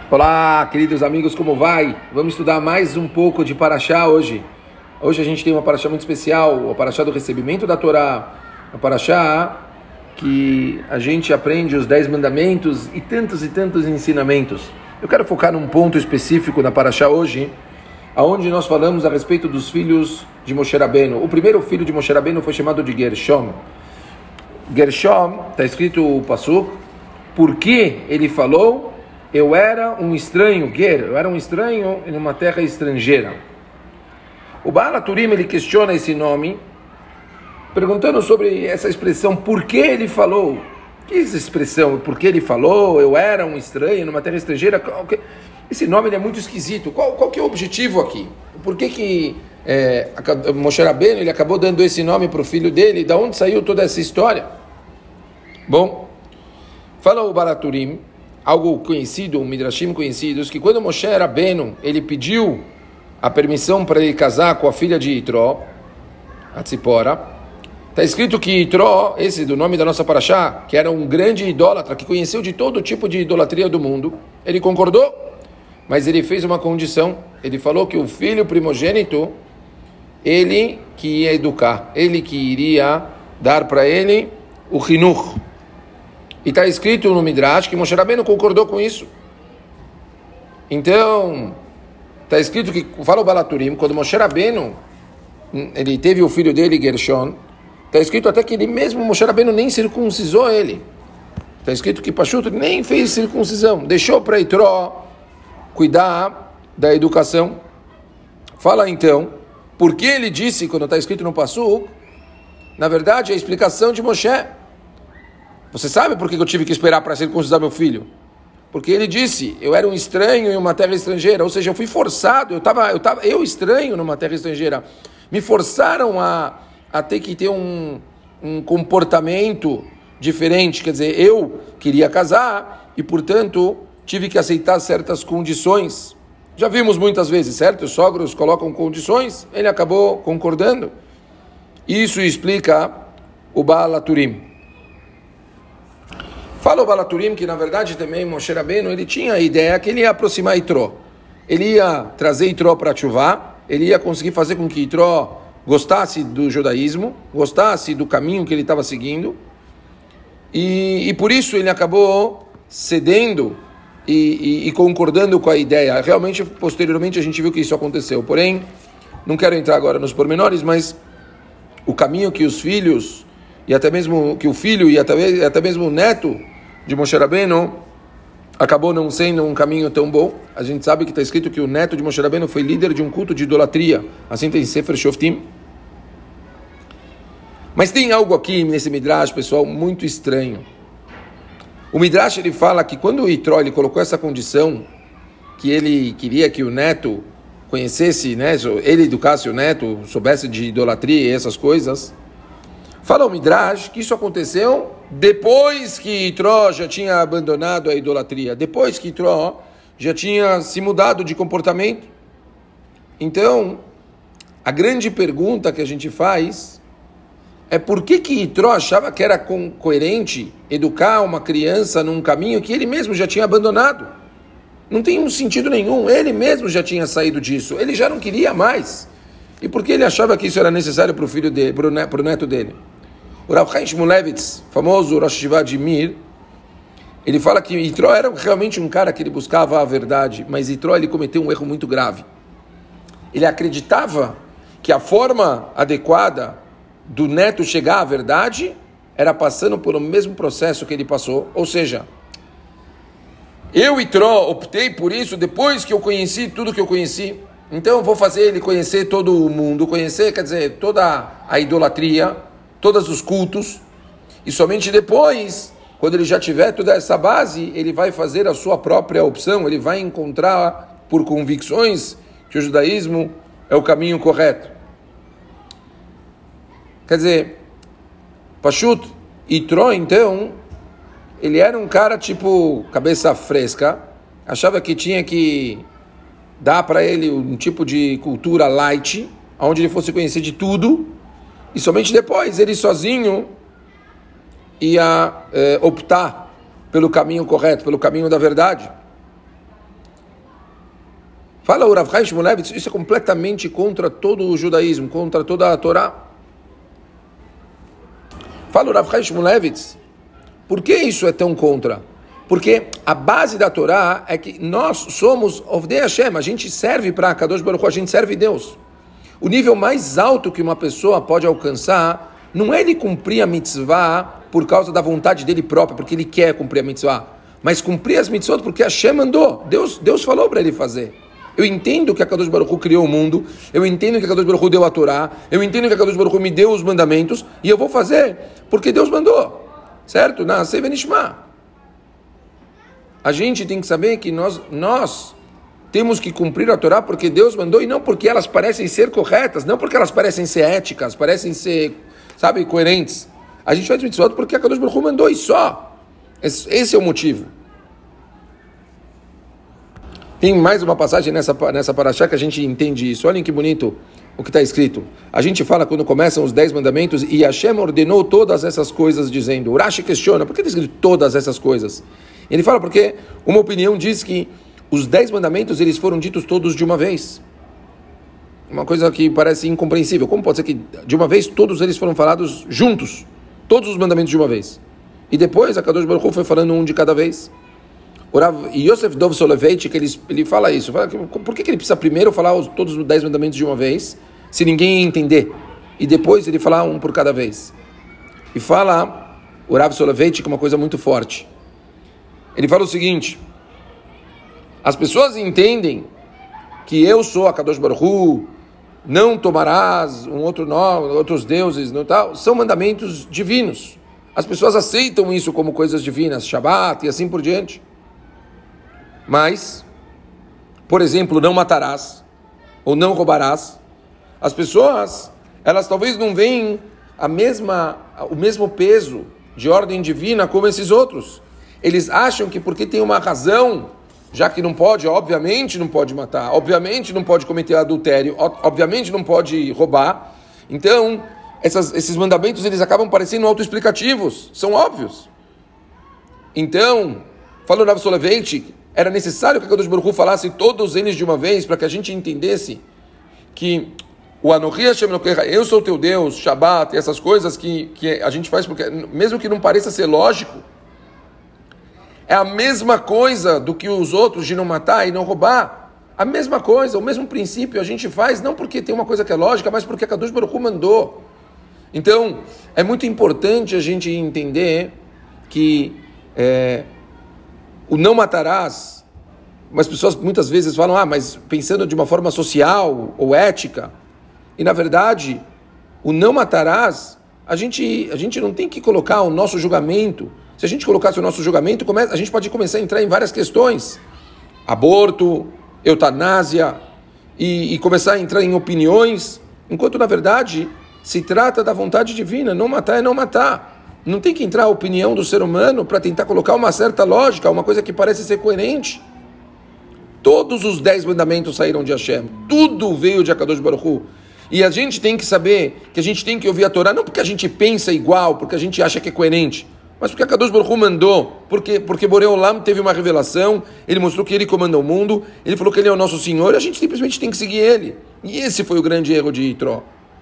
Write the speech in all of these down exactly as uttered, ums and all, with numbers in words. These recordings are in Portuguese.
Olá, queridos amigos, como vai? Vamos estudar mais um pouco de Parashá hoje. Hoje a gente tem uma Parashá muito especial, a Parashá do recebimento da Torá, a Parashá que a gente aprende os dez mandamentos e tantos e tantos ensinamentos. Eu quero focar num ponto específico na Parashá hoje, aonde nós falamos a respeito dos filhos de Moshe Rabbeinu. O primeiro filho de Moshe Rabbeinu foi chamado de Gershom. Gershom, está escrito o Pasuk, porque ele falou: eu era um estranho, Ger, eu era um estranho em uma terra estrangeira. O Baal HaTurim, ele questiona esse nome, perguntando sobre essa expressão, por que ele falou? O que é essa expressão? Por que ele falou, eu era um estranho numa terra estrangeira? Esse nome ele é muito esquisito. Qual, qual que é o objetivo aqui? Por que que é, Moshe Rabbeinu ele acabou dando esse nome para o filho dele? Da onde saiu toda essa história? Bom, fala o Baal HaTurim, algo conhecido, um midrashim conhecidos, que quando Moshe Rabbeinu, ele pediu a permissão para ele casar com a filha de Itró, a Tzipora, está escrito que Itró, esse do nome da nossa Parashá, que era um grande idólatra, que conheceu de todo tipo de idolatria do mundo, ele concordou, mas ele fez uma condição, ele falou que o filho primogênito, ele que ia educar, ele que iria dar para ele o Hinuch. E está escrito no Midrash que Moshe Rabbeinu concordou com isso. Então, está escrito que, fala o Baal HaTurim, quando Moshe Rabbeinu, ele teve o filho dele, Gershon, está escrito até que ele mesmo, Moshe Rabbeinu, nem circuncisou ele. Está escrito que Pashut nem fez circuncisão, deixou para Itró cuidar da educação. Fala então, por que ele disse, quando está escrito no Pasuk, na verdade, a explicação de Moshe. Você sabe por que eu tive que esperar para circuncidar meu filho? Porque ele disse, eu era um estranho em uma terra estrangeira, ou seja, eu fui forçado, eu estava eu tava, eu estranho numa terra estrangeira, me forçaram a, a ter que ter um, um comportamento diferente, quer dizer, eu queria casar e, portanto, tive que aceitar certas condições. Já vimos muitas vezes, certo? Os sogros colocam condições, ele acabou concordando. Isso explica o Baal HaTurim. Fala o Baal HaTurim que, na verdade, também Moshe Rabbeinu, ele tinha a ideia que ele ia aproximar Itró. Ele ia trazer Itró para Tchuvá, ele ia conseguir fazer com que Itró gostasse do judaísmo, gostasse do caminho que ele estava seguindo, e, e por isso ele acabou cedendo e, e, e concordando com a ideia. Realmente, posteriormente, a gente viu que isso aconteceu. Porém, não quero entrar agora nos pormenores, mas o caminho que os filhos, e até mesmo que o filho e até, até mesmo o neto de Moshe Rabbeinu acabou não sendo um caminho tão bom. A gente sabe que está escrito que o neto de Moshe Rabbeinu foi líder de um culto de idolatria. Assim tem Sefer Shoftim. Mas tem algo aqui nesse Midrash, pessoal, muito estranho. O Midrash ele fala que quando o Itró ele colocou essa condição, que ele queria que o neto conhecesse, né, ele educasse o neto, soubesse de idolatria e essas coisas, fala o Midrash que isso aconteceu depois que Itró já tinha abandonado a idolatria, depois que Itró já tinha se mudado de comportamento. Então, a grande pergunta que a gente faz é por que que Itró achava que era coerente educar uma criança num caminho que ele mesmo já tinha abandonado? Não tem um sentido nenhum, ele mesmo já tinha saído disso, ele já não queria mais. E por que ele achava que isso era necessário para o filho dele, para o neto dele? O Rav Chaim Shmulevitz, famoso Rosh Yeshiva de Mir, ele fala que Itró era realmente um cara que ele buscava a verdade, mas Itró ele cometeu um erro muito grave. Ele acreditava que a forma adequada do neto chegar à verdade era passando pelo mesmo processo que ele passou, ou seja, eu, Itró, optei por isso depois que eu conheci tudo que eu conheci, então eu vou fazer ele conhecer todo o mundo, conhecer, quer dizer, toda a idolatria, todos os cultos, e somente depois, quando ele já tiver toda essa base, ele vai fazer a sua própria opção, ele vai encontrar por convicções que o judaísmo é o caminho correto. Quer dizer, Pashut, Itró, então, ele era um cara tipo cabeça fresca, achava que tinha que dar para ele um tipo de cultura light, onde ele fosse conhecer de tudo, e somente depois ele sozinho ia eh, optar pelo caminho correto, pelo caminho da verdade. Fala o Rav Chaim Shmulevitz, isso é completamente contra todo o judaísmo, contra toda a Torá. Fala o Rav Chaim Shmulevitz, por que isso é tão contra? Porque a base da Torá é que nós somos Ovdei Hashem, a gente serve para Kadosh Baruch Hu, a gente serve Deus. O nível mais alto que uma pessoa pode alcançar não é ele cumprir a mitzvah por causa da vontade dele próprio, porque ele quer cumprir a mitzvah, mas cumprir as mitzvot porque Hashem mandou, Deus, Deus falou para ele fazer. Eu entendo que a Kadosh Baruch Hu criou o mundo, eu entendo que a Kadosh Baruch Hu deu a Torá, eu entendo que a Kadosh Baruch Hu me deu os mandamentos, e eu vou fazer porque Deus mandou, certo? Nasei venishma. A gente tem que saber que nós, nós temos que cumprir a Torá porque Deus mandou, e não porque elas parecem ser corretas, não porque elas parecem ser éticas, parecem ser, sabe, coerentes. A gente faz mitzvot porque a Kadosh Baruch Hu mandou, e só. Esse é o motivo. Tem mais uma passagem nessa, nessa paraxá que a gente entende isso. Olhem que bonito o que está escrito. A gente fala quando começam os dez mandamentos, e Hashem ordenou todas essas coisas, dizendo. O Rashi questiona, por que está escrito todas essas coisas? Ele fala porque uma opinião diz que os dez mandamentos eles foram ditos todos de uma vez. Uma coisa que parece incompreensível. Como pode ser que de uma vez todos eles foram falados juntos? Todos os mandamentos de uma vez. E depois a Kadosh Baruch Hu foi falando um de cada vez. O Rav Yosef Dov Soloveitch, que ele, ele fala isso. Fala que, por que, que ele precisa primeiro falar os, todos os dez mandamentos de uma vez, se ninguém entender? E depois ele falar um por cada vez. E fala o Rav Soloveitch que é uma coisa muito forte. Ele fala o seguinte: as pessoas entendem que eu sou a Kadosh Baruch Hu, não tomarás um outro nome, outros deuses, não tal, são mandamentos divinos. As pessoas aceitam isso como coisas divinas, Shabbat e assim por diante. Mas, por exemplo, não matarás ou não roubarás. As pessoas, elas talvez não veem a mesma, o mesmo peso de ordem divina como esses outros. Eles acham que porque tem uma razão, já que não pode, obviamente não pode matar, obviamente não pode cometer adultério, obviamente não pode roubar. Então, essas, esses mandamentos eles acabam parecendo autoexplicativos, são óbvios. Então, falou Rav Soloveitch, era necessário que a Kadosh Baruch Hu falasse todos eles de uma vez para que a gente entendesse que o Anochi Hashem Elokecha, eu sou teu Deus, Shabbat, e essas coisas que, que a gente faz, porque mesmo que não pareça ser lógico, é a mesma coisa do que os outros de não matar e não roubar. A mesma coisa, o mesmo princípio a gente faz, não porque tem uma coisa que é lógica, mas porque a Kadosh Baruch Hu mandou. Então, é muito importante a gente entender que é, o não matarás, as pessoas muitas vezes falam, ah, mas pensando de uma forma social ou ética, e na verdade, o não matarás, a gente, a gente não tem que colocar o nosso julgamento. Se a gente colocasse o nosso julgamento, a gente pode começar a entrar em várias questões. Aborto, eutanásia, e, e começar a entrar em opiniões, enquanto na verdade se trata da vontade divina, não matar é não matar. Não tem que entrar a opinião do ser humano para tentar colocar uma certa lógica, uma coisa que parece ser coerente. Todos os dez mandamentos saíram de Hashem, tudo veio de Akadosh Baruch Hu. E a gente tem que saber que a gente tem que ouvir a Torá, não porque a gente pensa igual, porque a gente acha que é coerente, mas porque a Kadosh Baruch Hu mandou, porque, porque Borei Olam teve uma revelação, ele mostrou que ele comanda o mundo, ele falou que ele é o nosso Senhor, e a gente simplesmente tem que seguir ele. E esse foi o grande erro de Itró.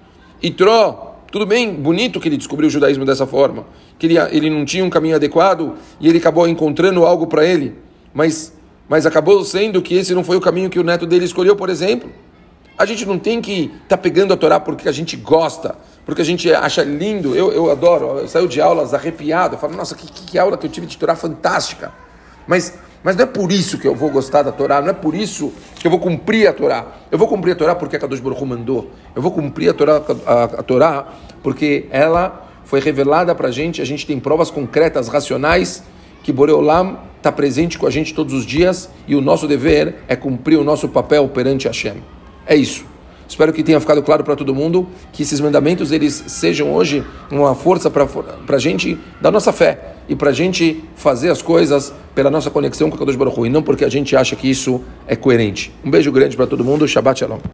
Itró, tudo bem, bonito que ele descobriu o judaísmo dessa forma, que ele, ele não tinha um caminho adequado, e ele acabou encontrando algo para ele, mas, mas acabou sendo que esse não foi o caminho que o neto dele escolheu, por exemplo. A gente não tem que estar tá pegando a Torá porque a gente gosta, porque a gente acha lindo. Eu, eu adoro, eu saio de aulas arrepiado, eu falo, nossa, que, que aula que eu tive de Torá fantástica. Mas, mas não é por isso que eu vou gostar da Torá, não é por isso que eu vou cumprir a Torá. Eu vou cumprir a Torá porque a Kadosh Baruch Hu mandou. Eu vou cumprir a Torá, a, a Torá porque ela foi revelada para a gente, a gente tem provas concretas, racionais, que Borei Olam está presente com a gente todos os dias, e o nosso dever é cumprir o nosso papel perante Hashem. É isso. Espero que tenha ficado claro para todo mundo que esses mandamentos eles sejam hoje uma força para a gente da nossa fé e para a gente fazer as coisas pela nossa conexão com o Kadosh Baruch Hu, e não porque a gente acha que isso é coerente. Um beijo grande para todo mundo. Shabbat Shalom.